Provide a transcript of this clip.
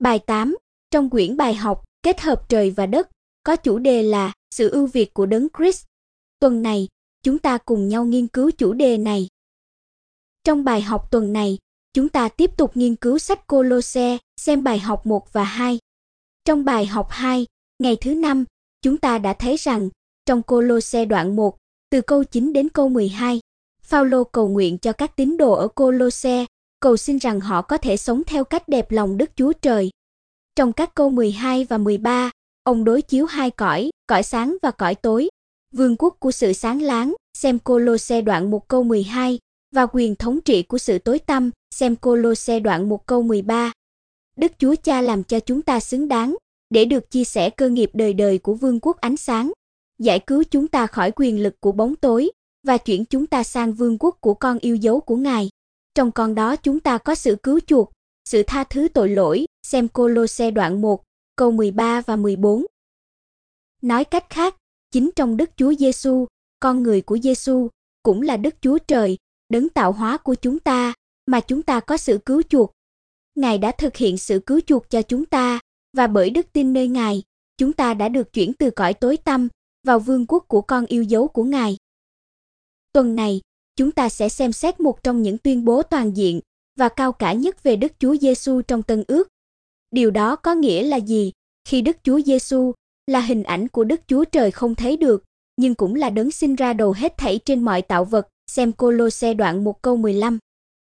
Bài 8, trong quyển bài học Kết hợp trời và đất, có chủ đề là sự ưu việt của Đấng Christ. Tuần này, chúng ta cùng nhau nghiên cứu chủ đề này. Trong bài học tuần này, chúng ta tiếp tục nghiên cứu sách Cô-lô-se, xem bài học 1 và 2. Trong bài học 2, ngày thứ 5, chúng ta đã thấy rằng, trong Cô-lô-se đoạn 1, từ câu 9 đến câu 12, Phao-lô cầu nguyện cho các tín đồ ở Cô-lô-se, cầu xin rằng họ có thể sống theo cách đẹp lòng Đức Chúa Trời. Trong các câu 12 và 13, ông đối chiếu hai cõi sáng và cõi tối, vương quốc của sự sáng láng, xem Cô-lô-se đoạn 1 câu 12, và quyền thống trị của sự tối tăm, xem Cô-lô-se đoạn 1 câu 13. Đức Chúa Cha làm cho chúng ta xứng đáng, để được chia sẻ cơ nghiệp đời đời của vương quốc ánh sáng, giải cứu chúng ta khỏi quyền lực của bóng tối, và chuyển chúng ta sang vương quốc của con yêu dấu của Ngài. Trong con đó chúng ta có sự cứu chuộc, sự tha thứ tội lỗi, xem Cô-lô-se đoạn 1, câu 13 và 14. Nói cách khác, chính trong Đức Chúa Giêsu, con người của Giêsu, cũng là Đức Chúa Trời, đấng tạo hóa của chúng ta, mà chúng ta có sự cứu chuộc. Ngài đã thực hiện sự cứu chuộc cho chúng ta, và bởi đức tin nơi Ngài, chúng ta đã được chuyển từ cõi tối tăm vào vương quốc của con yêu dấu của Ngài. Tuần này, chúng ta sẽ xem xét một trong những tuyên bố toàn diện và cao cả nhất về Đức Chúa Giêsu trong Tân Ước. Điều đó có nghĩa là gì khi Đức Chúa Giêsu là hình ảnh của Đức Chúa Trời không thấy được, nhưng cũng là đấng sinh ra đầu hết thảy trên mọi tạo vật, xem Cô-lô-se đoạn 1 câu 15.